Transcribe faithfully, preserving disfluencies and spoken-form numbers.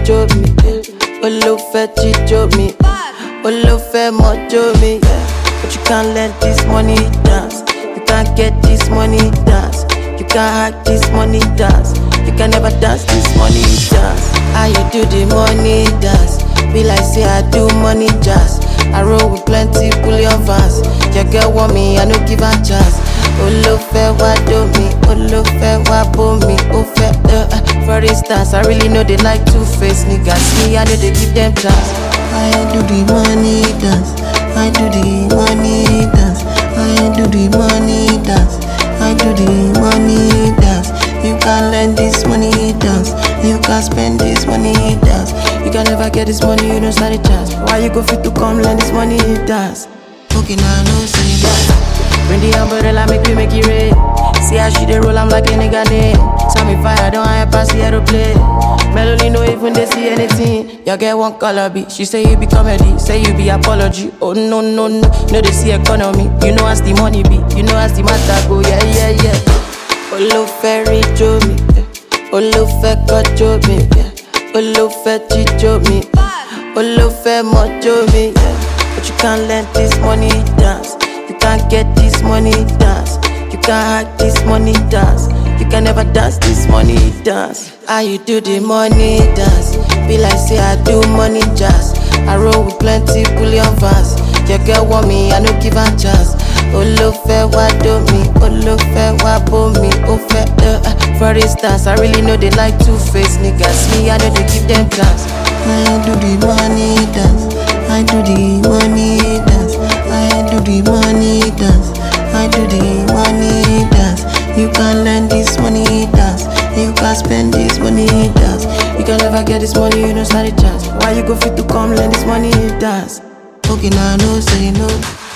jó mi, ó ló fẹ́ jíjó mi, ó ló fẹ́ mọ́jó mi. But you can't let this money dance, you can't get this money dance, you can't hack this money dance, you can never dance this money dance. How you do the money dance? Be like say I do money jazz. I roll with plenty bullion vans. Your girl want me, I no give her chance. Olofe wa do me, Olofe wa bo me, Ofe uh, uh. For instance, I really know they like two-face niggas. Me, I know they give them chance. I do the money dance, I do the money dance, I do the money dance, I do the money dance. You can learn this money dance, you can spend this money dance. You can never get this money, you don't stand a chance. Why you go fit to come learn this money dance? Okay, now no say that. Bring the umbrella, make me make it rain. See how she dey roll, I'm like a nigga name. Tell me fire, don't hire pass the aeroplane. Melody no even they see anything. You get one color B, she say you be comedy, say you be apology. Oh no no no, no they see economy. You know as the money be, you know as the matter go. Yeah yeah yeah. Olofe rijo mi, Olofe kojo mi, Olofe jijo mi, Olofe mojo mi. But you can't let this money dance, you can't get this money dance, you can't hack this money dance, you can never dance this money dance. How you do the money dance? Be like say I do money jazz. I roll with plenty bullion vans. Your girl want me, I no give her chance. Olofe wa do me, Olofe wa bo me, Ofe uh, uh. For instance, I really know they like two-face niggas. Me, I know they give them chance. I do the money dance, I do the money dance, I do the money dance, I do the money dance. You can learn this money dance, you can spend this money dance. You can never get this money, you don't stand a chance. Why you go fit to come learn this money dance? Okay, now no say no.